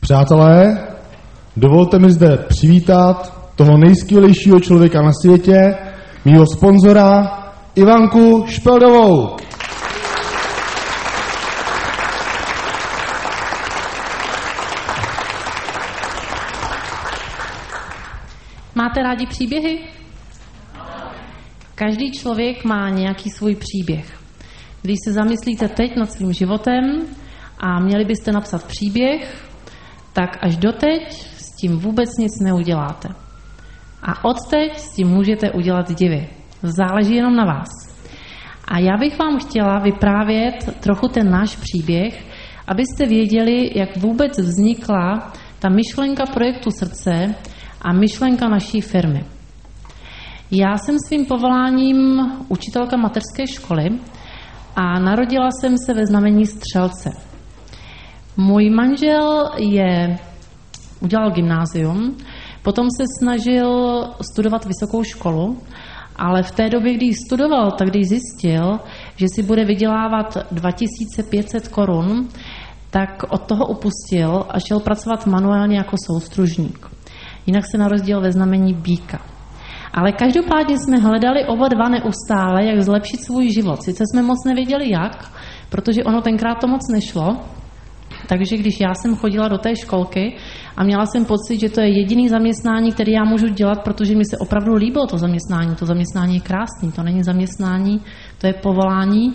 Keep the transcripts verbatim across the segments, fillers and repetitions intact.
Přátelé, dovolte mi zde přivítat toho nejskvělejšího člověka na světě, mýho sponzora Ivanku Špeldovou. Máte rádi příběhy? Každý člověk má nějaký svůj příběh. Když se zamyslíte teď nad svým životem a měli byste napsat příběh, tak až doteď s tím vůbec nic neuděláte. A odteď s tím můžete udělat divy. Záleží jenom na vás. A já bych vám chtěla vyprávět trochu ten náš příběh, abyste věděli, jak vůbec vznikla ta myšlenka projektu Srdce a myšlenka naší firmy. Já jsem svým povoláním učitelka mateřské školy a narodila jsem se ve znamení Střelce. Můj manžel je, udělal gymnázium, potom se snažil studovat vysokou školu, ale v té době, když studoval, tak když zjistil, že si bude vydělávat dva tisíce pět set korun, tak od toho upustil a šel pracovat manuálně jako soustružník. Jinak se narodil ve znamení býka. Ale každopádně jsme hledali oba dva neustále, jak zlepšit svůj život. Sice jsme moc nevěděli jak, protože ono tenkrát to moc nešlo, takže když já jsem chodila do té školky a měla jsem pocit, že to je jediný zaměstnání, které já můžu dělat, protože mi se opravdu líbilo to zaměstnání. To zaměstnání je krásný, to není zaměstnání, to je povolání.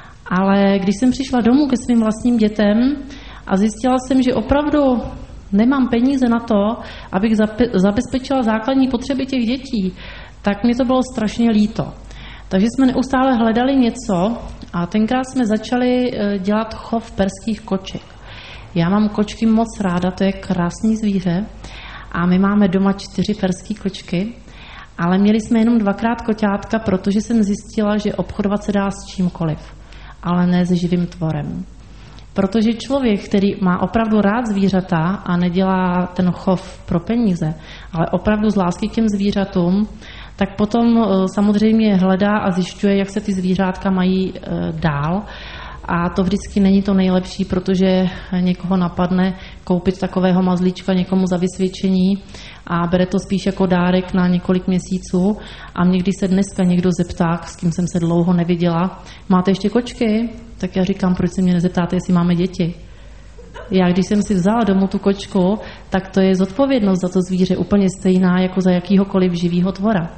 Ale když jsem přišla domů ke svým vlastním dětem a zjistila jsem, že opravdu nemám peníze na to, abych zabezpečila základní potřeby těch dětí, tak mi to bylo strašně líto. Takže jsme neustále hledali něco a tenkrát jsme začali dělat chov perských koček. Já mám kočky moc ráda, to je krásný zvíře a my máme doma čtyři perské kočky, ale měli jsme jenom dvakrát koťátka, protože jsem zjistila, že obchodovat se dá s čímkoliv, ale ne se živým tvorem. Protože člověk, který má opravdu rád zvířata a nedělá ten chov pro peníze, ale opravdu z lásky k těm zvířatům, tak potom samozřejmě hledá a zjišťuje, jak se ty zvířátka mají dál. A to vždycky není to nejlepší, protože někoho napadne koupit takového mazlíčka někomu za vysvědčení a bere to spíš jako dárek na několik měsíců. A mě, když se dneska někdo zeptá, s kým jsem se dlouho neviděla, máte ještě kočky? Tak já říkám, proč se mě nezeptáte, jestli máme děti. Já, když jsem si vzala domů tu kočku, tak to je zodpovědnost za to zvíře úplně stejná jako za jakýhokoliv živýho tvora.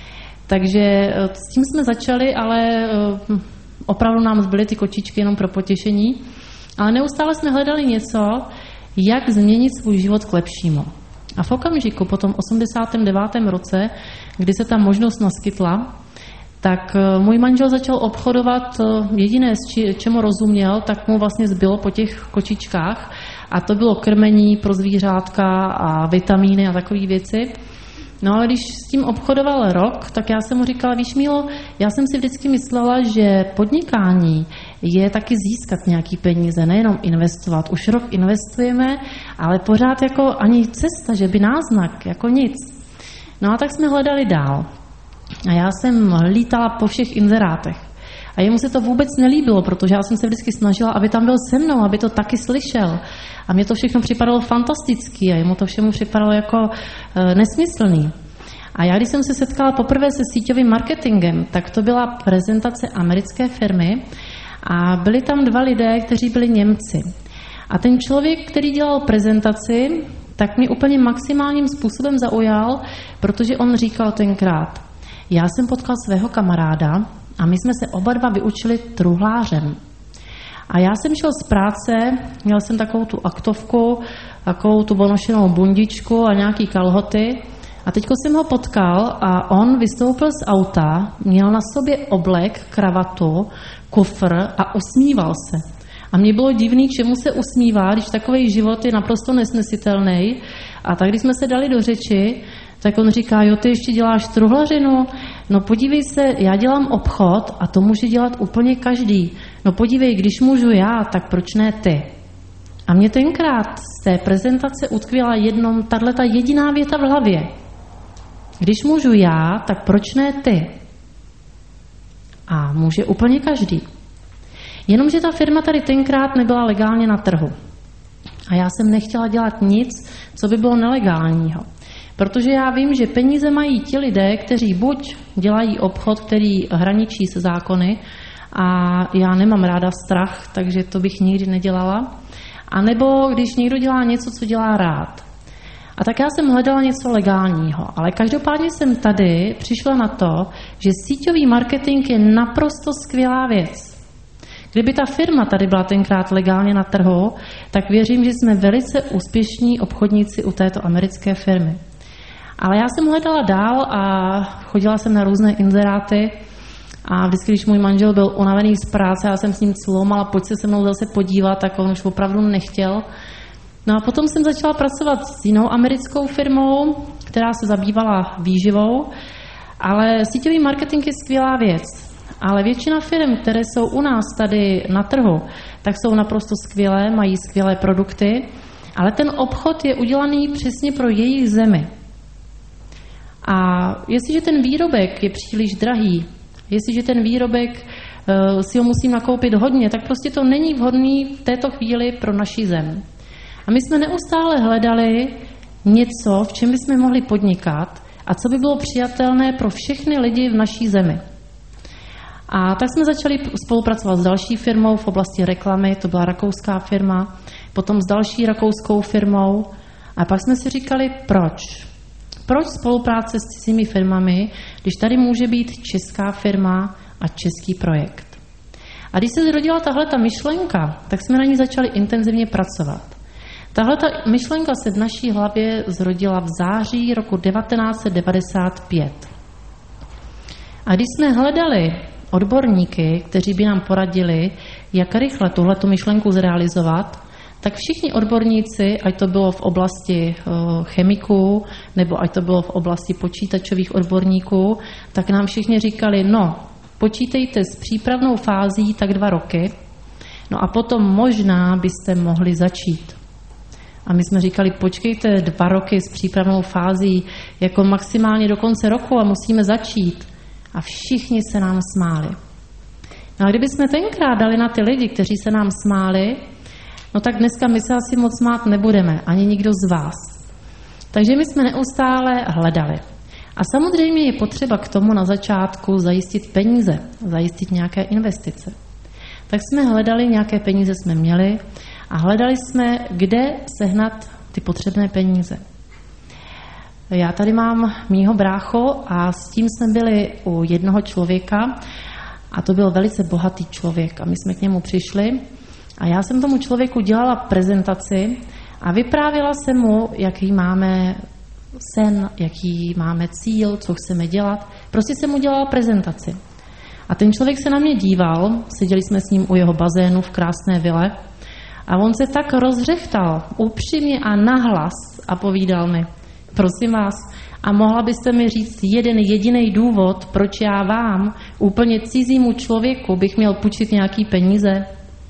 Takže s tím jsme začali, ale opravdu nám zbyly ty kočičky jenom pro potěšení. Ale neustále jsme hledali něco, jak změnit svůj život k lepšímu. A v okamžiku po tom osmdesátém devátém roce, kdy se ta možnost naskytla, tak můj manžel začal obchodovat jediné, čemu rozuměl, tak mu vlastně zbylo po těch kočičkách a to bylo krmení pro zvířátka a vitamíny a takové věci. No ale když s tím obchodoval rok, tak já jsem mu říkala, víš Mílo, já jsem si vždycky myslela, že podnikání je taky získat nějaký peníze, nejenom investovat. Už rok investujeme, ale pořád jako ani cesta, že by náznak, jako nic. No a tak jsme hledali dál. A já jsem lítala po všech inzerátech. A jemu se to vůbec nelíbilo, protože já jsem se vždycky snažila, aby tam byl se mnou, aby to taky slyšel. A mně to všechno připadalo fantastický a jemu to všemu připadalo jako e, nesmyslný. A já, když jsem se setkala poprvé se síťovým marketingem, tak to byla prezentace americké firmy a byli tam dva lidé, kteří byli Němci. A ten člověk, který dělal prezentaci, tak mě úplně maximálním způsobem zaujal, protože on říkal tenkrát, já jsem potkal svého kamaráda a my jsme se oba dva vyučili truhlářem. A já jsem šel z práce, měl jsem takovou tu aktovku, takovou tu ponošenou bundičku a nějaký kalhoty. A teďko jsem ho potkal a on vystoupil z auta, měl na sobě oblek, kravatu, kufr a usmíval se. A mně bylo divný, čemu se usmívá, když takový život je naprosto nesnesitelný. A tak, když jsme se dali do řeči, tak on říká, jo, ty ještě děláš truhlařinu? No podívej se, já dělám obchod a to může dělat úplně každý. No podívej, když můžu já, tak proč ne ty? A mě tenkrát z té prezentace utkvěla jednom tato jediná věta v hlavě. Když můžu já, tak proč ne ty? A může úplně každý. Jenomže ta firma tady tenkrát nebyla legálně na trhu. A já jsem nechtěla dělat nic, co by bylo nelegálního. Protože já vím, že peníze mají ti lidé, kteří buď dělají obchod, který hraničí se zákony, a já nemám ráda strach, takže to bych nikdy nedělala. A nebo když někdo dělá něco, co dělá rád. A tak já jsem hledala něco legálního, ale každopádně jsem tady přišla na to, že síťový marketing je naprosto skvělá věc. Kdyby ta firma tady byla tenkrát legálně na trhu, tak věřím, že jsme velice úspěšní obchodníci u této americké firmy. Ale já jsem hledala dál a chodila jsem na různé inzeráty a vždycky, když můj manžel byl unavený z práce, já jsem s ním clomala, pojď se se mnou zase podívat, tak on už opravdu nechtěl. No a potom jsem začala pracovat s jinou americkou firmou, která se zabývala výživou, ale síťový marketing je skvělá věc. Ale většina firm, které jsou u nás tady na trhu, tak jsou naprosto skvělé, mají skvělé produkty, ale ten obchod je udělaný přesně pro jejich zemi. A jestliže ten výrobek je příliš drahý, jestliže ten výrobek uh, si ho musím nakoupit hodně, tak prostě to není vhodný v této chvíli pro naši zem. A my jsme neustále hledali něco, v čem bychom mohli podnikat a co by bylo přijatelné pro všechny lidi v naší zemi. A tak jsme začali spolupracovat s další firmou v oblasti reklamy, to byla rakouská firma, potom s další rakouskou firmou a pak jsme si říkali, proč? Proč spolupráce s cizími firmami, když tady může být česká firma a český projekt? A když se zrodila tahle ta myšlenka, tak jsme na ní začali intenzivně pracovat. Tahle ta myšlenka se v naší hlavě zrodila v září roku devatenáct set devadesát pět. A když jsme hledali odborníky, kteří by nám poradili, jak rychle tuhletu myšlenku zrealizovat, tak všichni odborníci, ať to bylo v oblasti chemiků, nebo ať to bylo v oblasti počítačových odborníků, tak nám všichni říkali, no, počítejte s přípravnou fází tak dva roky, no a potom možná byste mohli začít. A my jsme říkali, počkejte dva roky s přípravnou fází, jako maximálně do konce roku a musíme začít. A všichni se nám smáli. No a kdyby jsme tenkrát dali na ty lidi, kteří se nám smáli, no tak dneska my se asi moc smát nebudeme, ani nikdo z vás. Takže my jsme neustále hledali. A samozřejmě je potřeba k tomu na začátku zajistit peníze, zajistit nějaké investice. Tak jsme hledali, nějaké peníze jsme měli a hledali jsme, kde sehnat ty potřebné peníze. Já tady mám mýho bráchu a s tím jsme byli u jednoho člověka a to byl velice bohatý člověk a my jsme k němu přišli a já jsem tomu člověku dělala prezentaci a vyprávěla jsem mu, jaký máme sen, jaký máme cíl, co chceme dělat. Prostě jsem mu dělala prezentaci. A ten člověk se na mě díval, seděli jsme s ním u jeho bazénu v krásné vile a on se tak rozřechtal upřímně a nahlas a povídal mi, prosím vás, a mohla byste mi říct jeden jediný důvod, proč já vám, úplně cizímu člověku, bych měl půjčit nějaký peníze?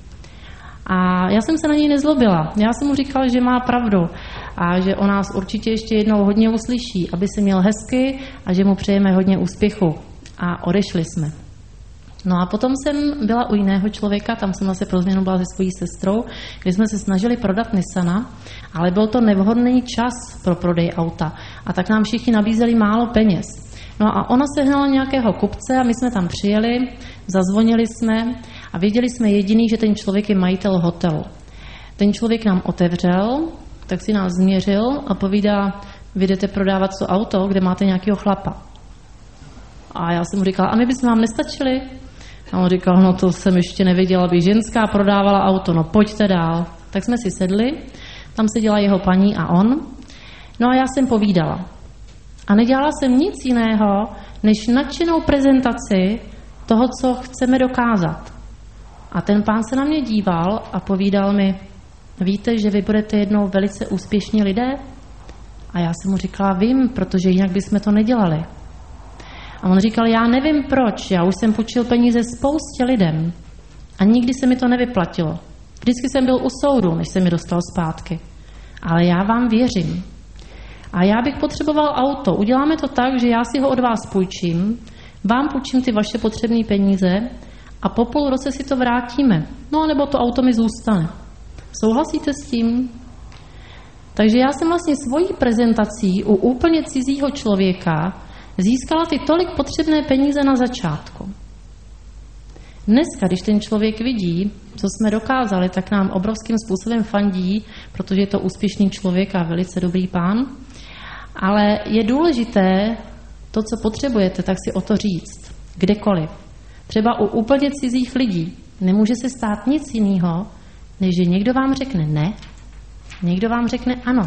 A já jsem se na něj nezlobila. Já jsem mu říkala, že má pravdu a že o nás určitě ještě jednou hodně uslyší, aby se měl hezky a že mu přejeme hodně úspěchu. A odešli jsme. No a potom jsem byla u jiného člověka, tam jsem zase pro změnu byla se svojí sestrou, kde jsme se snažili prodat Nissana, ale byl to nevhodný čas pro prodej auta. A tak nám všichni nabízeli málo peněz. No a ona sehnala nějakého kupce a my jsme tam přijeli, zazvonili jsme a věděli jsme jediný, že ten člověk je majitel hotelu. Ten člověk nám otevřel, tak si nás změřil a povídá, vy jdete prodávat to auto, kde máte nějakého chlapa. A já jsem mu říkala, a my bychom vám nestačili? A on říkal, no to jsem ještě neviděla, aby ženská prodávala auto, no pojďte dál. Tak jsme si sedli, tam seděla jeho paní a on. No a já jsem povídala. A nedělala jsem nic jiného, než nadšenou prezentaci toho, co chceme dokázat. A ten pán se na mě díval a povídal mi, víte, že vy budete jednou velice úspěšní lidé? A já jsem mu říkala, vím, protože jinak bychom to nedělali. A on říkal, já nevím proč, já už jsem půjčil peníze spoustě lidem a nikdy se mi to nevyplatilo. Vždycky jsem byl u soudu, než jsem mi dostal zpátky. Ale já vám věřím. A já bych potřeboval auto. Uděláme to tak, že já si ho od vás půjčím, vám půjčím ty vaše potřebné peníze a po půl roce si to vrátíme. No nebo to auto mi zůstane. Souhlasíte s tím? Takže já jsem vlastně svojí prezentací u úplně cizího člověka získala ty tolik potřebné peníze na začátku. Dneska, když ten člověk vidí, co jsme dokázali, tak nám obrovským způsobem fandí, protože je to úspěšný člověk a velice dobrý pán. Ale je důležité to, co potřebujete, tak si o to říct. Kdekoliv. Třeba u úplně cizích lidí. Nemůže se stát nic jiného, než že někdo vám řekne ne, někdo vám řekne ano.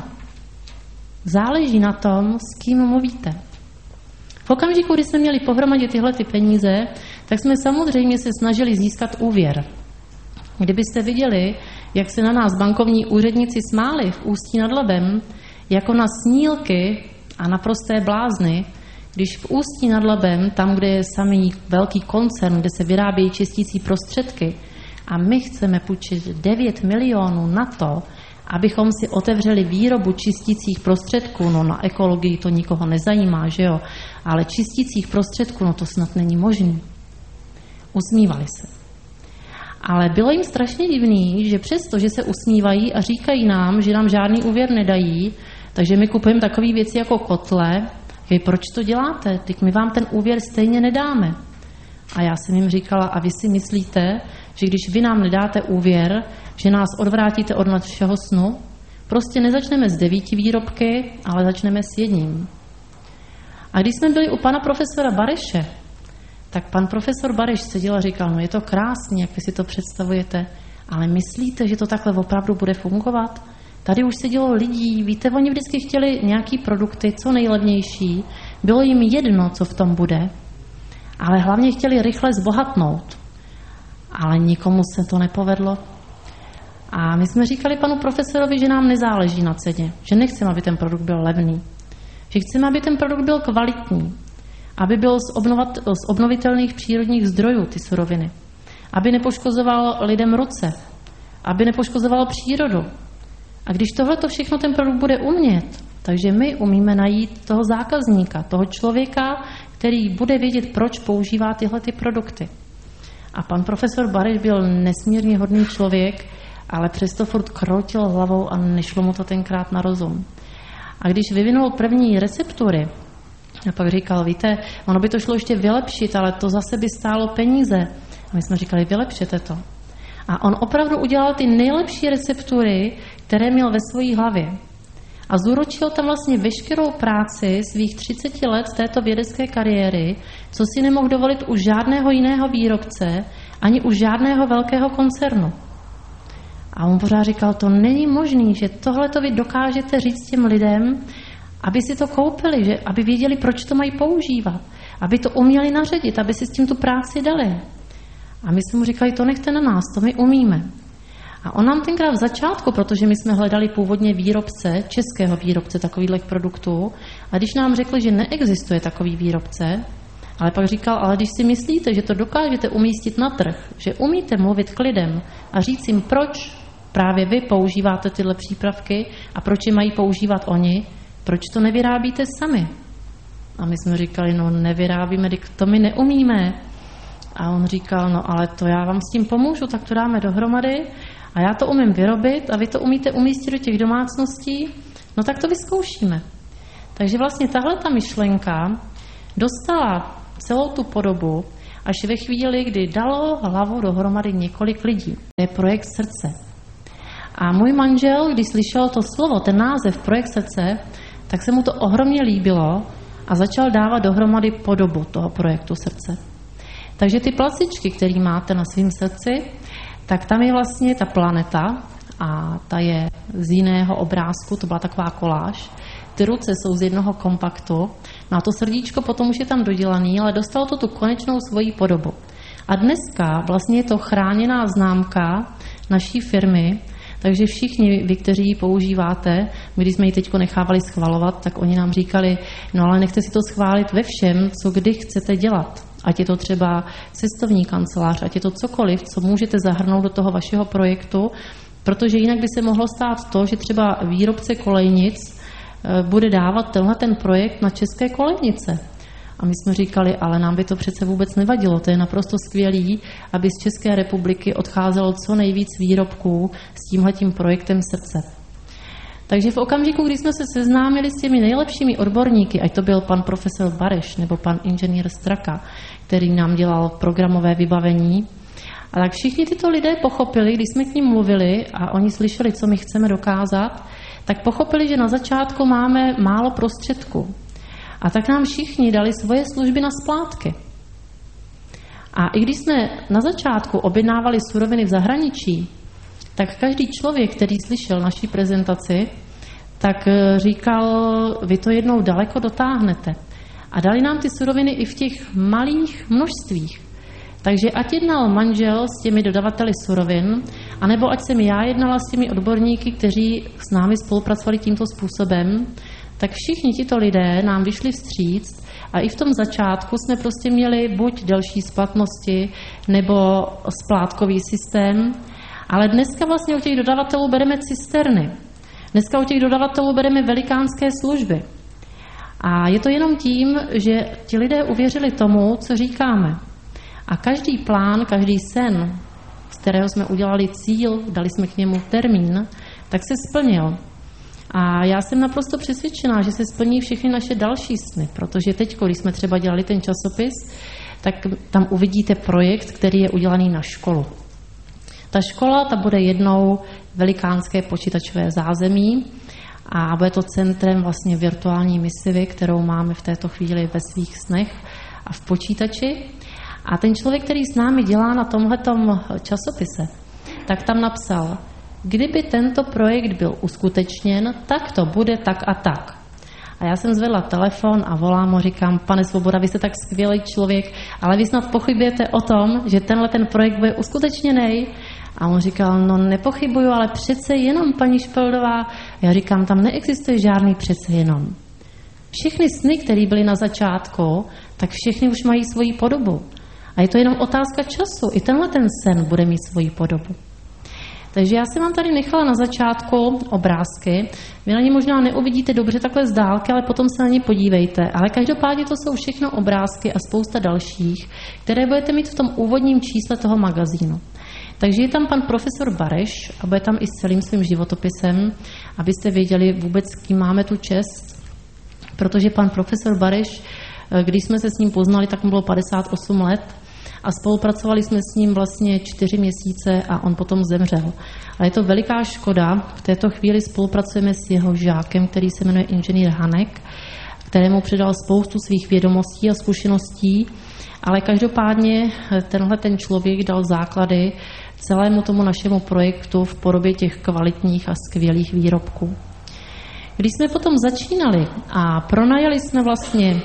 Záleží na tom, s kým mluvíte. V okamžiku, kdy jsme měli pohromadě tyhle ty peníze, tak jsme samozřejmě se snažili získat úvěr. Kdybyste viděli, jak se na nás bankovní úředníci smáli v Ústí nad Labem, jako na snílky a na prosté blázny, když v Ústí nad Labem, tam, kde je samý velký koncern, kde se vyrábějí čistící prostředky, a my chceme půjčit devět milionů na to, abychom si otevřeli výrobu čistících prostředků, no na ekologii to nikoho nezajímá, že jo, ale čistících prostředků, no to snad není možný. Usmívali se. Ale bylo jim strašně divný, že přesto, že se usmívají a říkají nám, že nám žádný úvěr nedají, takže my kupujeme takové věci jako kotle, že proč to děláte, teď my vám ten úvěr stejně nedáme. A já jsem jim říkala, a vy si myslíte, že když vy nám nedáte úvěr, že nás odvrátíte od našeho snu? Prostě nezačneme s devíti výrobky, ale začneme s jedním. A když jsme byli u pana profesora Bareše, tak pan profesor Bareš seděl a říkal, no je to krásný, jak vy si to představujete, ale myslíte, že to takhle opravdu bude fungovat? Tady už sedělo lidí, víte, oni vždycky chtěli nějaký produkty, co nejlevnější, bylo jim jedno, co v tom bude, ale hlavně chtěli rychle zbohatnout. Ale nikomu se to nepovedlo. A my jsme říkali panu profesorovi, že nám nezáleží na ceně, že nechceme, aby ten produkt byl levný, že chceme, aby ten produkt byl kvalitní, aby byl z, obnovat, z obnovitelných přírodních zdrojů ty suroviny, aby nepoškozoval lidem ruce, aby nepoškozoval přírodu. A když tohleto všechno ten produkt bude umět, takže my umíme najít toho zákazníka, toho člověka, který bude vědět, proč používá tyhle ty produkty. A pan profesor Bareš byl nesmírně hodný člověk, ale přesto furt kroutil hlavou a nešlo mu to tenkrát na rozum. A když vyvinul první receptury, a pak říkal, víte, ono by to šlo ještě vylepšit, ale to zase by stálo peníze. A my jsme říkali, vylepšete to. A on opravdu udělal ty nejlepší receptury, které měl ve své hlavě. A zúročil tam vlastně veškerou práci svých třiceti let této vědecké kariéry, co si nemohl dovolit u žádného jiného výrobce, ani u žádného velkého koncernu. A on pořád říkal, to není možný, že tohle to vy dokážete říct těm lidem, aby si to koupili, že, aby věděli, proč to mají používat, aby to uměli naředit, aby si s tím tu práci dali. A my jsme mu říkali, to nechte na nás, to my umíme. A on nám tenkrát v začátku, protože my jsme hledali původně výrobce, českého výrobce takových produktů, a když nám řekli, že neexistuje takový výrobce, ale pak říkal, ale když si myslíte, že to dokážete umístit na trh, že umíte mluvit k lidem a říct jim, proč právě vy používáte tyhle přípravky a proč je mají používat oni, proč to nevyrábíte sami? A my jsme říkali, no nevyrábíme, to my neumíme. A on říkal, no ale to já vám s tím pomůžu, tak to dáme dohromady a já to umím vyrobit a vy to umíte umístit do těch domácností, no tak to vyzkoušíme. Takže vlastně tahle ta myšlenka dostala celou tu podobu až ve chvíli, kdy dalo hlavu dohromady několik lidí. To je projekt srdce. A můj manžel, když slyšel to slovo, ten název projekt srdce, tak se mu to ohromně líbilo a začal dávat dohromady podobu toho projektu srdce. Takže ty placičky, které máte na svém srdci, tak tam je vlastně ta planeta a ta je z jiného obrázku, to byla taková koláž. Ty ruce jsou z jednoho kompaktu, no a to srdíčko potom už je tam dodělaný, ale dostalo to tu konečnou svoji podobu. A dneska vlastně je to chráněná známka naší firmy, takže všichni vy, kteří ji používáte, my když jsme ji teď nechávali schvalovat, tak oni nám říkali, no ale nechte si to schválit ve všem, co kdy chcete dělat. Ať je to třeba cestovní kancelář, ať je to cokoliv, co můžete zahrnout do toho vašeho projektu, protože jinak by se mohlo stát to, že třeba výrobce kolejnic bude dávat tenhle ten projekt na české kolejnice. A my jsme říkali, ale nám by to přece vůbec nevadilo, to je naprosto skvělý, aby z České republiky odcházelo co nejvíc výrobků s tímhletím projektem srdce. Takže v okamžiku, kdy jsme se seznámili s těmi nejlepšími odborníky, ať to byl pan profesor Bareš nebo pan inženýr Straka, který nám dělal programové vybavení, a tak všichni tyto lidé pochopili, když jsme k ním mluvili a oni slyšeli, co my chceme dokázat, tak pochopili, že na začátku máme málo prostředků. A tak nám všichni dali svoje služby na splátky. A i když jsme na začátku objednávali suroviny v zahraničí, tak každý člověk, který slyšel naší prezentaci, tak říkal, vy to jednou daleko dotáhnete. A dali nám ty suroviny i v těch malých množstvích. Takže ať jednal manžel s těmi dodavateli surovin, anebo ať jsem já jednala s těmi odborníky, kteří s námi spolupracovali tímto způsobem, tak všichni tito lidé nám vyšli vstříc a i v tom začátku jsme prostě měli buď delší splatnosti, nebo splátkový systém, ale dneska vlastně u těch dodavatelů bereme cisterny. Dneska u těch dodavatelů bereme velikánské služby. A je to jenom tím, že ti lidé uvěřili tomu, co říkáme. A každý plán, každý sen, z kterého jsme udělali cíl, dali jsme k němu termín, tak se splnil. A já jsem naprosto přesvědčená, že se splní všechny naše další sny, protože teď, když jsme třeba dělali ten časopis, tak tam uvidíte projekt, který je udělaný na školu. Ta škola, ta bude jednou velikánské počítačové zázemí a bude to centrem vlastně virtuální misivy, kterou máme v této chvíli ve svých snech a v počítači. A ten člověk, který s námi dělá na tomhletom časopise, tak tam napsal, kdyby tento projekt byl uskutečněn, tak to bude tak a tak. A já jsem zvedla telefon a volám mu, říkám, pane Svoboda, vy jste tak skvělý člověk, ale vy snad pochybujete o tom, že tenhle ten projekt bude uskutečněný. A on říkal, no nepochybuju, ale přece jenom, paní Špeldová. Já říkám, tam neexistuje žádný přece jenom. Všechny sny, které byly na začátku, tak všechny už mají svoji podobu. A je to jenom otázka času. I tenhle ten sen bude mít svoji podobu. Takže já jsem vám tady nechala na začátku obrázky. Vy na ně možná neuvidíte dobře takhle z dálky, ale potom se na ně podívejte. Ale každopádně to jsou všechno obrázky a spousta dalších, které budete mít v tom úvodním čísle toho magazínu. Takže je tam pan profesor Bareš a bude tam i s celým svým životopisem, abyste věděli vůbec, s kým máme tu čest. Protože pan profesor Bareš, když jsme se s ním poznali, tak mu bylo padesát osm let a spolupracovali jsme s ním vlastně čtyři měsíce a on potom zemřel. A je to veliká škoda. V této chvíli spolupracujeme s jeho žákem, který se jmenuje inženýr Hanek, kterému předal spoustu svých vědomostí a zkušeností, ale každopádně tenhle ten člověk dal základy celému tomu našemu projektu v podobě těch kvalitních a skvělých výrobků. Když jsme potom začínali a pronajali jsme vlastně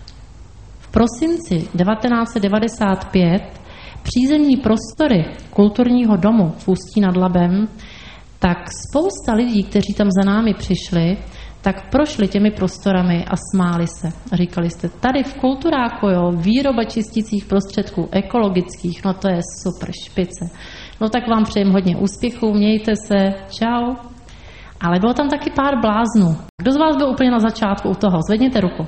v prosinci devatenáct set devadesát pět přízemní prostory kulturního domu v Ústí nad Labem, tak spousta lidí, kteří tam za námi přišli, tak prošli těmi prostorami a smáli se. A říkali jste, tady v Kulturáku, jo, výroba čistících prostředků ekologických, no to je super, špice. No tak vám přejem hodně úspěchů, mějte se, čau. Ale bylo tam taky pár bláznů. Kdo z vás byl úplně na začátku u toho? Zvedněte ruku.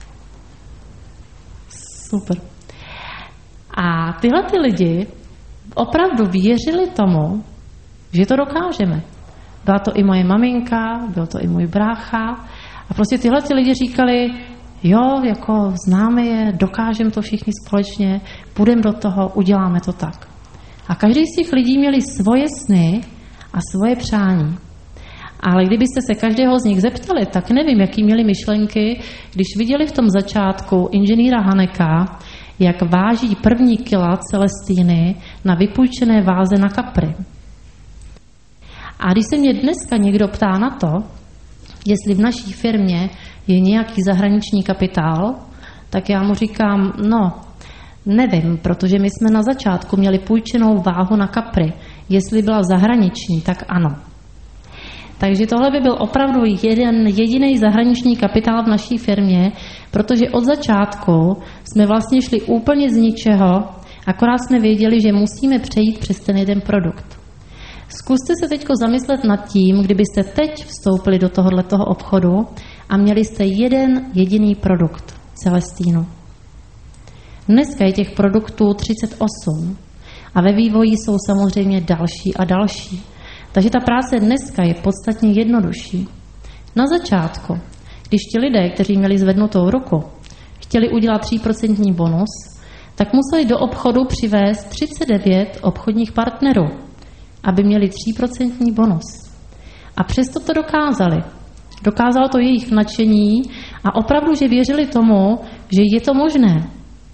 Super. A tyhle ty lidi opravdu věřili tomu, že to dokážeme. Byla to i moje maminka, byl to i můj brácha. A prostě tyhle ty lidi říkali, jo, jako známe je, dokážeme to všichni společně, půjdeme do toho, uděláme to tak. A každý z těch lidí měli svoje sny a svoje přání. Ale kdybyste se každého z nich zeptali, tak nevím, jaký měli myšlenky, když viděli v tom začátku inženýra Haneka, jak váží první kila Celestiny na vypůjčené váze na kapry. A když se mě dneska někdo ptá na to, jestli v naší firmě je nějaký zahraniční kapitál, tak já mu říkám, no, nevím, protože my jsme na začátku měli půjčenou váhu na kapry. Jestli byla zahraniční, tak ano. Takže tohle by byl opravdu jeden jediný zahraniční kapitál v naší firmě, protože od začátku jsme vlastně šli úplně z ničeho, akorát jsme věděli, že musíme přejít přes ten jeden produkt. Zkuste se teď zamyslet nad tím, kdybyste teď vstoupili do tohoto obchodu a měli jste jeden jediný produkt, Celestínu. Dneska je těch produktů třicet osm a ve vývoji jsou samozřejmě další a další. Takže ta práce dneska je podstatně jednodušší. Na začátku, když ti lidé, kteří měli zvednutou ruku, chtěli udělat tři procenta bonus, tak museli do obchodu přivést třicet devět obchodních partnerů, aby měli tři procenta bonus. A přesto to dokázali. Dokázalo to jejich nadšení a opravdu, že věřili tomu, že je to možné.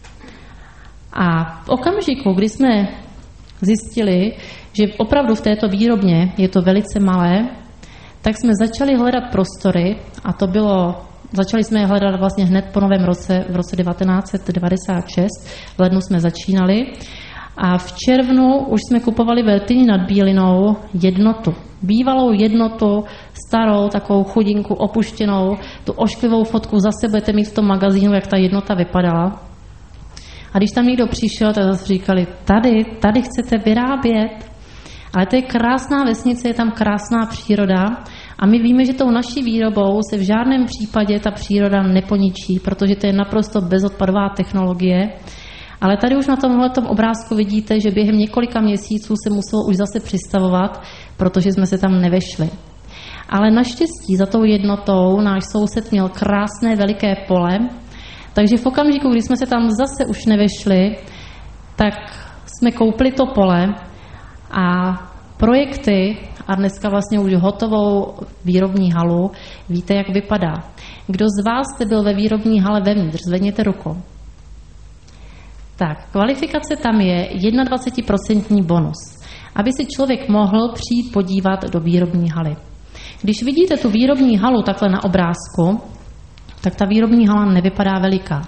A v okamžiku, kdy jsme zjistili, že opravdu v této výrobně je to velice malé, tak jsme začali hledat prostory a to bylo, začali jsme je hledat vlastně hned po novém roce, v roce devatenáct set devadesát šest, v lednu jsme začínali a v červnu už jsme kupovali ve Ltyni nad Bílinou jednotu. Bývalou jednotu, starou, takovou chudinku, opuštěnou, tu ošklivou fotku zase budete mít v tom magazínu, jak ta jednota vypadala. A když tam někdo přišel, tak zase říkali, tady, tady chcete vyrábět. Ale to je krásná vesnice, je tam krásná příroda a my víme, že tou naší výrobou se v žádném případě ta příroda neponičí, protože to je naprosto bezodpadová technologie. Ale tady už na tomhletom obrázku vidíte, že během několika měsíců se muselo už zase přistavovat, protože jsme se tam nevešli. Ale naštěstí za tou jednotou náš soused měl krásné veliké pole, takže v okamžiku, kdy jsme se tam zase už nevešli, tak jsme koupili to pole a projekty a dneska vlastně už hotovou výrobní halu, víte, jak vypadá. Kdo z vás jste byl ve výrobní hale vevnitř, zvedněte ruku. Tak, kvalifikace tam je dvacet jedna procenta bonus, aby si člověk mohl přijít podívat do výrobní haly. Když vidíte tu výrobní halu takhle na obrázku, tak ta výrobní hala nevypadá veliká.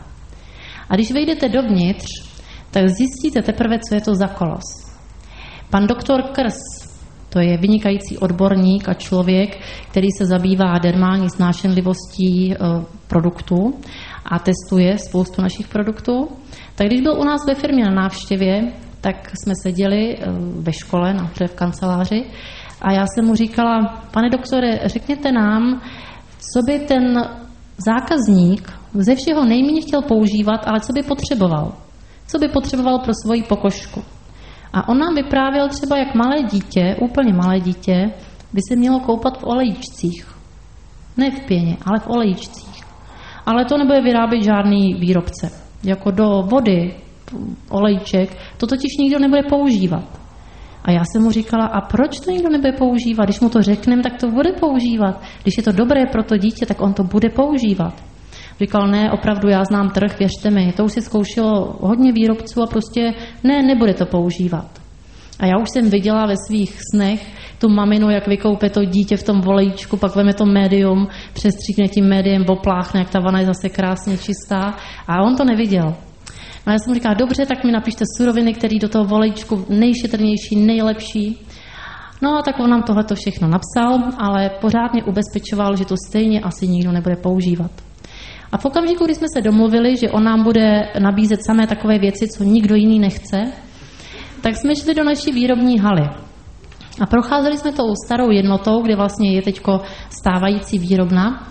A když vejdete dovnitř, tak zjistíte teprve, co je to za kolos. Pan doktor Krs, to je vynikající odborník a člověk, který se zabývá dermální snášenlivostí produktů a testuje spoustu našich produktů. Tak když byl u nás ve firmě na návštěvě, tak jsme seděli ve škole, nahoře v kanceláři a já jsem mu říkala, pane doktore, řekněte nám, co by ten zákazník ze všeho nejméně chtěl používat, ale co by potřeboval. Co by potřeboval pro svoji pokožku. A on nám vyprávěl třeba, jak malé dítě, úplně malé dítě, by se mělo koupat v olejíčcích. Ne v pěně, ale v olejíčcích. Ale to nebude vyrábět žádný výrobce. Jako do vody, olejček, to totiž nikdo nebude používat. A já jsem mu říkala, a proč to nikdo nebude používat? Když mu to řekneme, tak to bude používat. Když je to dobré pro to dítě, tak on to bude používat. Říkal, ne, opravdu, já znám trh, věřte mi, to už si zkoušelo hodně výrobců a prostě ne, nebude to používat. A já už jsem viděla ve svých snech tu maminu, jak vykoupe to dítě v tom volejíčku, pak veme to médium, přestříkne tím médiem, opláchne, jak ta vana je zase krásně čistá. A on to neviděl. A já jsem mu říkala, dobře, tak mi napište suroviny, které do toho volejíčku nejšetrnější, nejlepší. No a tak on nám tohleto všechno napsal, ale pořád mě ubezpečoval, že to stejně asi nikdo nebude používat. A v okamžiku, kdy jsme se domluvili, že on nám bude nabízet samé takové věci, co nikdo jiný nechce, tak jsme šli do naší výrobní haly. A procházeli jsme tou starou jednotou, kde vlastně je teďko stávající výrobna.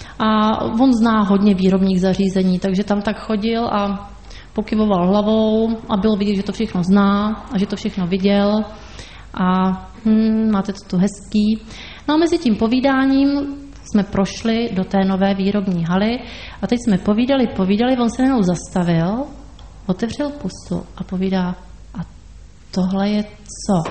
A on zná hodně výrobních zařízení, takže tam tak chodil a pokyvoval hlavou a bylo vidět, že to všechno zná a že to všechno viděl. A hm, máte to tu hezký. No a mezi tím povídáním jsme prošli do té nové výrobní haly a teď jsme povídali, povídali, on se jenom zastavil, otevřel pusu a povídá, a tohle je co?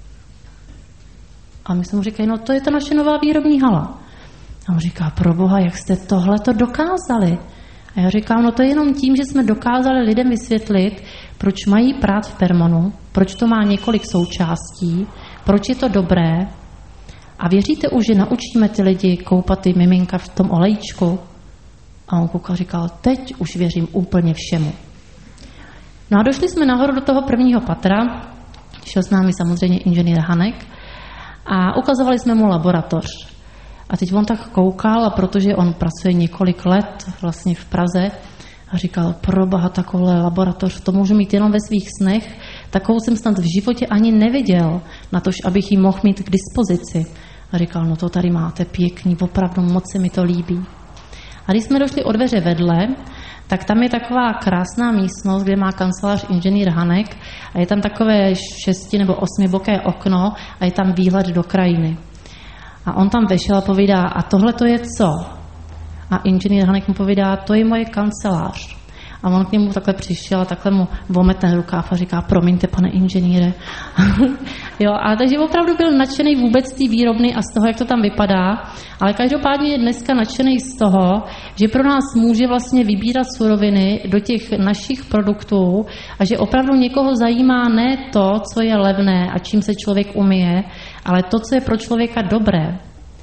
A my jsme mu říkali, no to je ta naše nová výrobní hala. A on říká, proboha, jak jste tohleto dokázali? A já říkám, no to je jenom tím, že jsme dokázali lidem vysvětlit, proč mají prát v permonu, proč to má několik součástí, proč je to dobré. A věříte už, že naučíme ty lidi koupat ty miminka v tom olejčku? A on koukal a říkal, teď už věřím úplně všemu. No a došli jsme nahoru do toho prvního patra, šel s námi samozřejmě inženýr Hanek a ukazovali jsme mu laboratoř. A teď on tak koukal, a protože on pracuje několik let vlastně v Praze, a říkal, proboha, takovouhle laboratoř, to můžu mít jenom ve svých snech, takovou jsem snad v životě ani neviděl, natož abych ji mohl mít k dispozici. A říkal, no to tady máte pěkný, opravdu moc se mi to líbí. A když jsme došli o dveře vedle, tak tam je taková krásná místnost, kde má kancelář inženýr Hanek a je tam takové šesti nebo osmiboké okno a je tam výhled do krajiny. A on tam vešel a povídá, a tohle to je co? A inženýr Hanek mu povídá, to je moje kancelář. A on k němu takhle přišel a takhle mu vometne rukáv a říká, promiňte, pane inženýre. Jo, a takže opravdu byl nadšený vůbec z té výrobny a z toho, jak to tam vypadá, ale každopádně je dneska nadšený z toho, že pro nás může vlastně vybírat suroviny do těch našich produktů a že opravdu někoho zajímá ne to, co je levné a čím se člověk umyje, ale to, co je pro člověka dobré.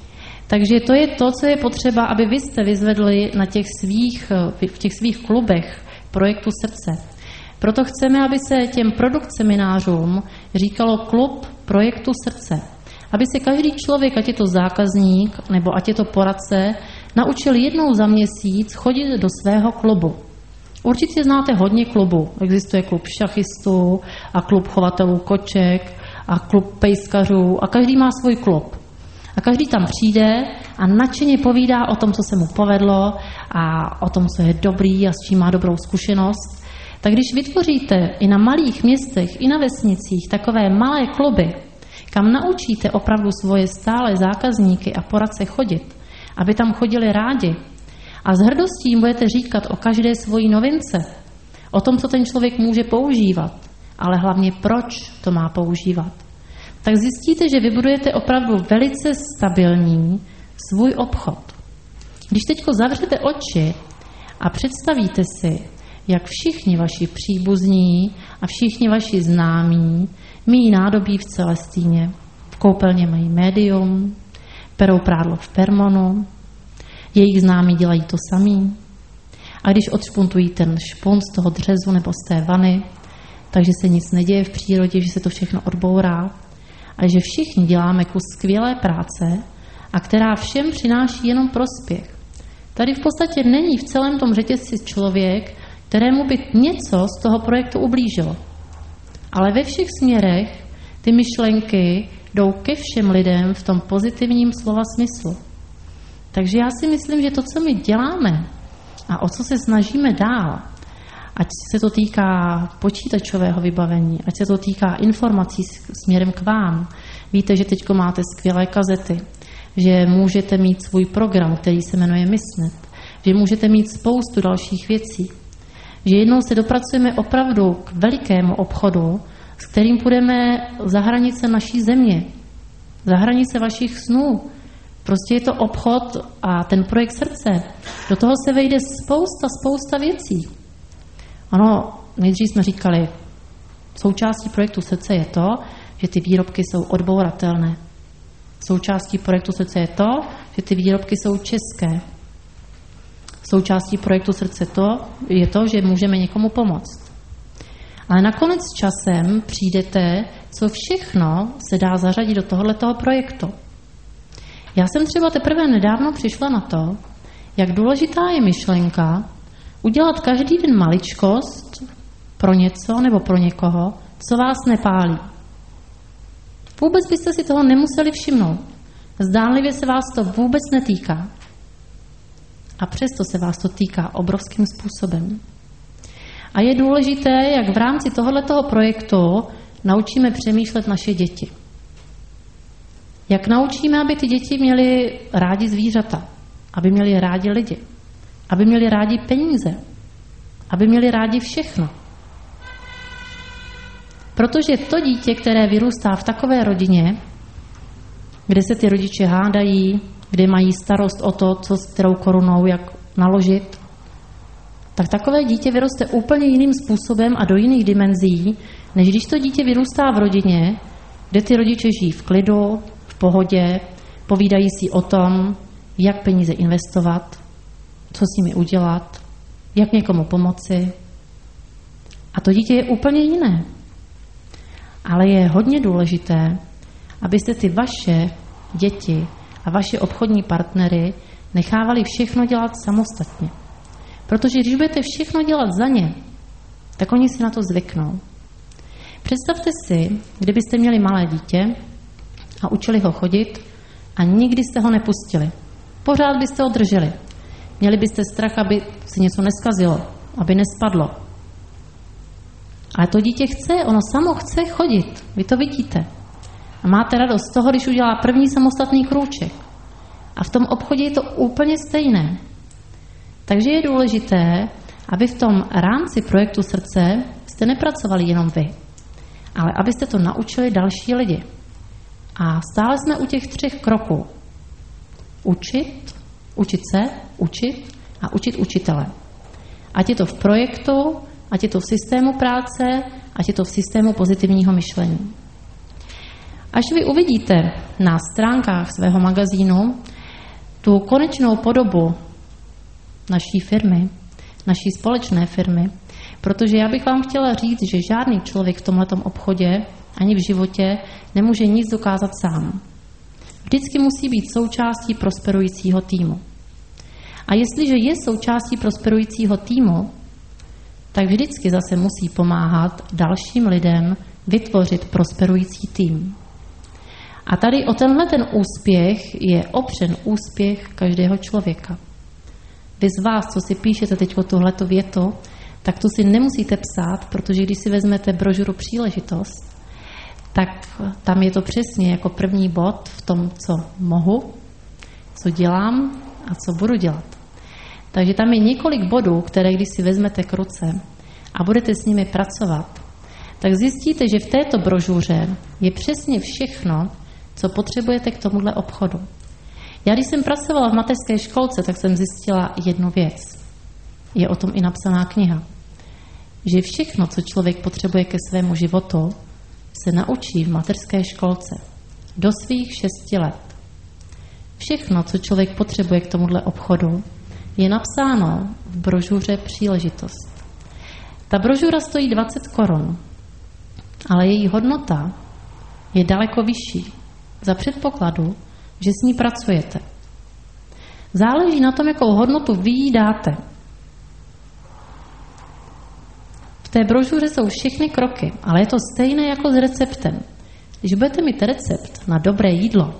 Takže to je to, co je potřeba, aby vy jste vyzvedli na těch svých, v těch svých klubech projektu srdce. Proto chceme, aby se těm produkt seminářům říkalo klub projektu srdce. Aby se každý člověk, ať je to zákazník nebo ať je to poradce, naučil jednou za měsíc chodit do svého klubu. Určitě znáte hodně klubů. Existuje klub šachistů a klub chovatelů koček a klub pejskařů a každý má svůj klub. A každý tam přijde a nadšeně povídá o tom, co se mu povedlo a o tom, co je dobrý a s čím má dobrou zkušenost. Tak když vytvoříte i na malých městech, i na vesnicích takové malé kluby, kam naučíte opravdu svoje stále zákazníky a poradce chodit, aby tam chodili rádi a s hrdostí jim budete říkat o každé svojí novince, o tom, co ten člověk může používat, ale hlavně proč to má používat, tak zjistíte, že vybudujete opravdu velice stabilní svůj obchod. Když teďko zavřete oči a představíte si, jak všichni vaši příbuzní a všichni vaši známí míjí nádobí v Celestíně, v koupelně mají médium, perou prádlo v Permonu, jejich známí dělají to samý. A když odšpuntují ten špunt z toho dřezu nebo z té vany, takže se nic neděje v přírodě, že se to všechno odbourá, a že všichni děláme kus skvělé práce, a která všem přináší jenom prospěch. Tady v podstatě není v celém tom řetězci člověk, kterému by něco z toho projektu ublížilo. Ale ve všech směrech ty myšlenky jdou ke všem lidem v tom pozitivním slova smyslu. Takže já si myslím, že to, co my děláme a o co se snažíme dál, ať se to týká počítačového vybavení, ať se to týká informací směrem k vám. Víte, že teď máte skvělé kazety, že můžete mít svůj program, který se jmenuje Mysnet, že můžete mít spoustu dalších věcí, že jednou se dopracujeme opravdu k velikému obchodu, s kterým půjdeme za hranice naší země, za hranice vašich snů. Prostě je to obchod a ten projekt srdce. Do toho se vejde spousta, spousta věcí. Ano, nejdřív jsme říkali, součástí projektu srdce je to, že ty výrobky jsou odbouratelné. Součástí projektu srdce je to, že ty výrobky jsou české. Součástí projektu srdce to je to, že můžeme někomu pomoct. Ale nakonec časem přijdete, co všechno se dá zařadit do tohoto projektu. Já jsem třeba teprve nedávno přišla na to, jak důležitá je myšlenka udělat každý den maličkost pro něco nebo pro někoho, co vás nepálí. Vůbec byste si toho nemuseli všimnout. Zdánlivě se vás to vůbec netýká. A přesto se vás to týká obrovským způsobem. A je důležité, jak v rámci tohoto projektu naučíme přemýšlet naše děti. Jak naučíme, aby ty děti měly rádi zvířata, aby měli rádi lidi, aby měli rádi peníze, aby měli rádi všechno. Protože to dítě, které vyrůstá v takové rodině, kde se ty rodiče hádají, kde mají starost o to, co s kterou korunou, jak naložit, tak takové dítě vyroste úplně jiným způsobem a do jiných dimenzí, než když to dítě vyrůstá v rodině, kde ty rodiče žijí v klidu, v pohodě, povídají si o tom, jak peníze investovat, co s nimi udělat, jak někomu pomoci. A to dítě je úplně jiné. Ale je hodně důležité, abyste ty vaše děti a vaše obchodní partnery nechávali všechno dělat samostatně. Protože když budete všechno dělat za ně, tak oni si na to zvyknou. Představte si, kdybyste měli malé dítě a učili ho chodit a nikdy jste ho nepustili. Pořád byste ho drželi. Měli byste strach, aby se něco neskazilo, aby nespadlo. Ale to dítě chce, ono samo chce chodit. Vy to vidíte. A máte radost z toho, když udělá první samostatný krůček. A v tom obchodě je to úplně stejné. Takže je důležité, aby v tom rámci projektu srdce jste nepracovali jenom vy, ale abyste to naučili další lidi. A stále jsme u těch třech kroků. Učit, učit se, učit a učit učitele. Ať je to v projektu, ať je to v systému práce, ať je to v systému pozitivního myšlení. Až vy uvidíte na stránkách svého magazínu tu konečnou podobu naší firmy, naší společné firmy, protože já bych vám chtěla říct, že žádný člověk v tomhletom obchodě ani v životě nemůže nic dokázat sám. Vždycky musí být součástí prosperujícího týmu. A jestliže je součástí prosperujícího týmu, tak vždycky zase musí pomáhat dalším lidem vytvořit prosperující tým. A tady o tenhle ten úspěch je opřen úspěch každého člověka. Vy z vás, co si píšete teď o tuhleto větu, tak tu si nemusíte psát, protože když si vezmete brožuru Příležitost, tak tam je to přesně jako první bod v tom, co mohu, co dělám a co budu dělat. Takže tam je několik bodů, které když si vezmete k ruce a budete s nimi pracovat, tak zjistíte, že v této brožuře je přesně všechno, co potřebujete k tomuhle obchodu. Já když jsem pracovala v mateřské školce, tak jsem zjistila jednu věc. Je o tom i napsaná kniha. Že všechno, co člověk potřebuje ke svému životu, se naučí v mateřské školce. Do svých šesti let. Všechno, co člověk potřebuje k tomuhle obchodu, je napsáno v brožuře Příležitost. Ta brožura stojí dvacet korun, ale její hodnota je daleko vyšší za předpokladu, že s ní pracujete. Záleží na tom, jakou hodnotu vy jí dáte. V té brožuře jsou všechny kroky, ale je to stejné jako s receptem. Když budete mít recept na dobré jídlo,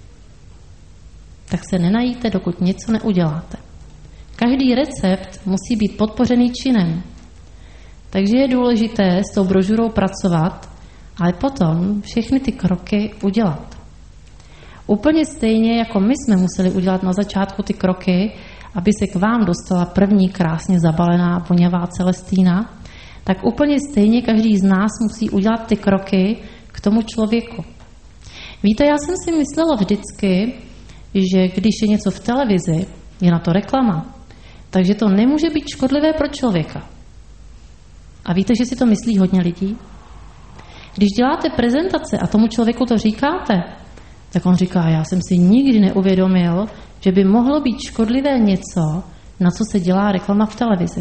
tak se nenajíte, dokud něco neuděláte. Každý recept musí být podpořený činem. Takže je důležité s tou brožurou pracovat, ale potom všechny ty kroky udělat. Úplně stejně, jako my jsme museli udělat na začátku ty kroky, aby se k vám dostala první krásně zabalená voňavá Celestína, tak úplně stejně každý z nás musí udělat ty kroky k tomu člověku. Víte, já jsem si myslela vždycky, že když je něco v televizi, je na to reklama, takže to nemůže být škodlivé pro člověka. A víte, že si to myslí hodně lidí? Když děláte prezentace a tomu člověku to říkáte, tak on říká, já jsem si nikdy neuvědomil, že by mohlo být škodlivé něco, na co se dělá reklama v televizi.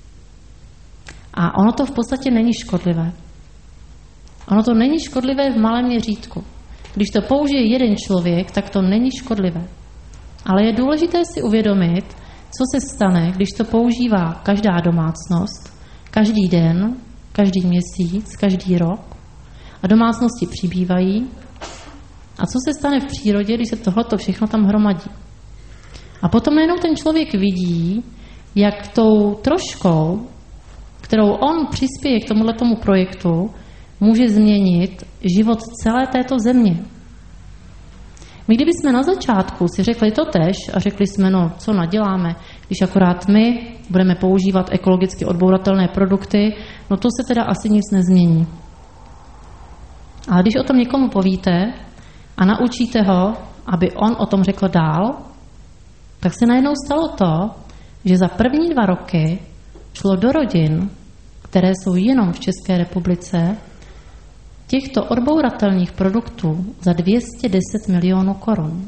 A ono to v podstatě není škodlivé. Ono to není škodlivé v malém měřítku. Když to použije jeden člověk, tak to není škodlivé. Ale je důležité si uvědomit, co se stane, když to používá každá domácnost, každý den, každý měsíc, každý rok a domácnosti přibývají. A co se stane v přírodě, když se tohleto všechno tam hromadí? A potom najednou ten člověk vidí, jak tou troškou, kterou on přispěje k tomuhletomu projektu, může změnit život celé této země. My kdybychom na začátku si řekli totéž a řekli jsme, no co naděláme, když akorát my budeme používat ekologicky odbouratelné produkty, no to se teda asi nic nezmění. Ale když o tom někomu povíte a naučíte ho, aby on o tom řekl dál, tak se najednou stalo to, že za první dva roky šlo do rodin, které jsou jenom v České republice, těchto odbouratelných produktů za dvě stě deset milionů korun.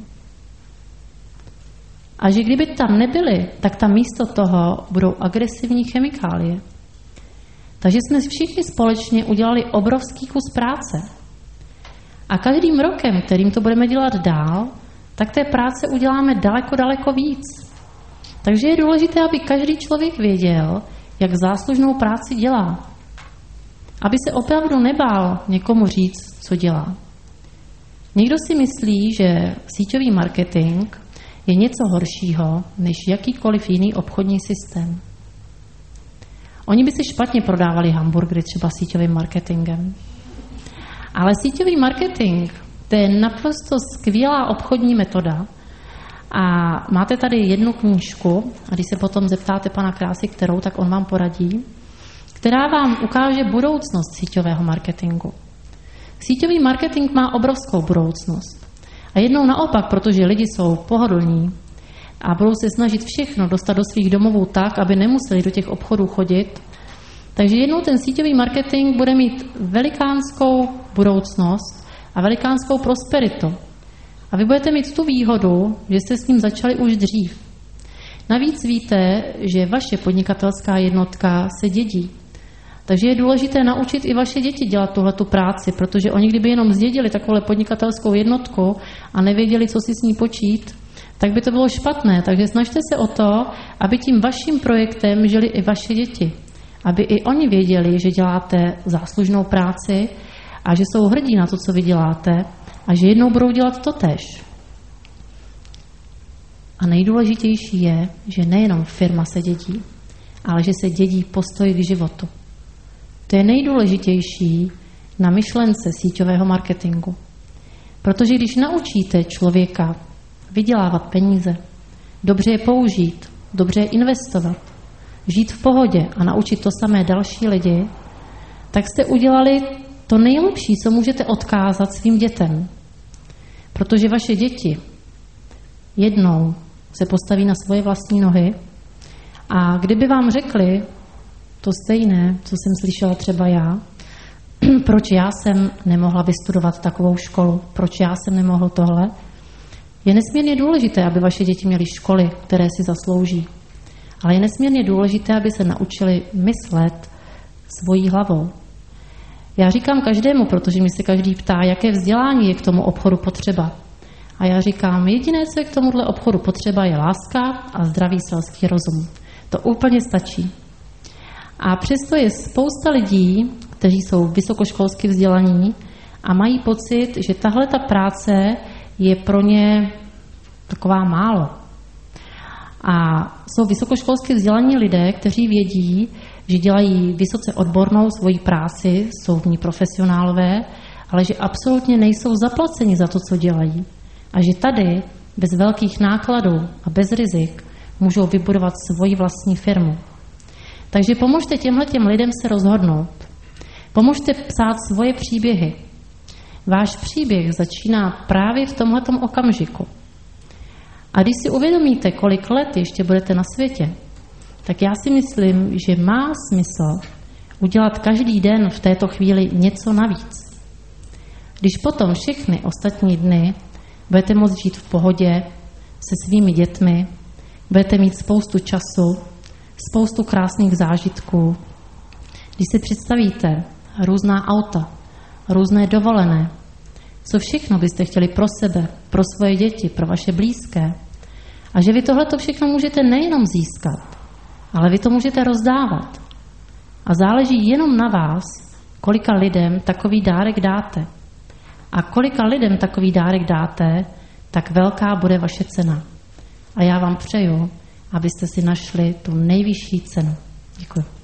A že kdyby tam nebyly, tak tam místo toho budou agresivní chemikálie. Takže jsme všichni společně udělali obrovský kus práce. A každým rokem, kterým to budeme dělat dál, tak té práce uděláme daleko, daleko víc. Takže je důležité, aby každý člověk věděl, jak záslužnou práci dělá. Aby se opravdu nebál někomu říct, co dělá. Někdo si myslí, že síťový marketing je něco horšího než jakýkoliv jiný obchodní systém. Oni by si špatně prodávali hamburgery třeba síťovým marketingem. Ale síťový marketing To je naprosto skvělá obchodní metoda. A máte tady jednu knížku, a když se potom zeptáte pana Krásy, kterou, tak on vám poradí, která vám ukáže budoucnost síťového marketingu. Síťový marketing má obrovskou budoucnost. A jednou naopak, protože lidi jsou pohodlní a budou se snažit všechno dostat do svých domovů tak, aby nemuseli do těch obchodů chodit, takže jednou ten síťový marketing bude mít velikánskou budoucnost a velikánskou prosperitu. A vy budete mít tu výhodu, že jste s ním začali už dřív. Navíc víte, že vaše podnikatelská jednotka se dědí. Takže je důležité naučit i vaše děti dělat tuhletu práci, protože oni kdyby jenom zdědili takovou podnikatelskou jednotku a nevěděli, co si s ní počít, tak by to bylo špatné. Takže snažte se o to, aby tím vaším projektem žili i vaše děti. Aby i oni věděli, že děláte záslužnou práci a že jsou hrdí na to, co vy děláte a že jednou budou dělat totéž. A nejdůležitější je, že nejenom firma se dědí, ale že se dědí postoj k životu. To je nejdůležitější na myšlence síťového marketingu. Protože když naučíte člověka vydělávat peníze, dobře je použít, dobře je investovat, žít v pohodě a naučit to samé další lidi, tak jste udělali to nejlepší, co můžete odkázat svým dětem. Protože vaše děti jednou se postaví na svoje vlastní nohy a kdyby vám řekli to stejné, co jsem slyšela třeba já, proč já jsem nemohla vystudovat takovou školu, proč já jsem nemohl tohle, je nesmírně důležité, aby vaše děti měly školy, které si zaslouží. Ale je nesmírně důležité, aby se naučili myslet svojí hlavou. Já říkám každému, protože mi se každý ptá, jaké vzdělání je k tomu obchodu potřeba. A já říkám, jediné, co je k tomuhle obchodu potřeba, je láska a zdravý selský rozum. To úplně stačí. A přesto je spousta lidí, kteří jsou vysokoškolsky vzdělaní a mají pocit, že tahle ta práce je pro ně taková málo. A jsou vysokoškolsky vzdělaní lidé, kteří vědí, že dělají vysoce odbornou svoji práci, jsou v ní profesionálové, ale že absolutně nejsou zaplaceni za to, co dělají. A že tady bez velkých nákladů a bez rizik můžou vybudovat svoji vlastní firmu. Takže pomožte těmhletěm lidem se rozhodnout. Pomožte psát svoje příběhy. Váš příběh začíná právě v tomhletom okamžiku. A když si uvědomíte, kolik let ještě budete na světě, tak já si myslím, že má smysl udělat každý den v této chvíli něco navíc. Když potom všechny ostatní dny budete moct žít v pohodě se svými dětmi, budete mít spoustu času, spoustu krásných zážitků. Když si představíte různá auta, různé dovolené, co všechno byste chtěli pro sebe, pro svoje děti, pro vaše blízké, a že vy tohleto všechno můžete nejenom získat, ale vy to můžete rozdávat. A záleží jenom na vás, kolika lidem takový dárek dáte. A kolika lidem takový dárek dáte, tak velká bude vaše cena. A já vám přeju, abyste si našli tu nejvyšší cenu. Děkuji.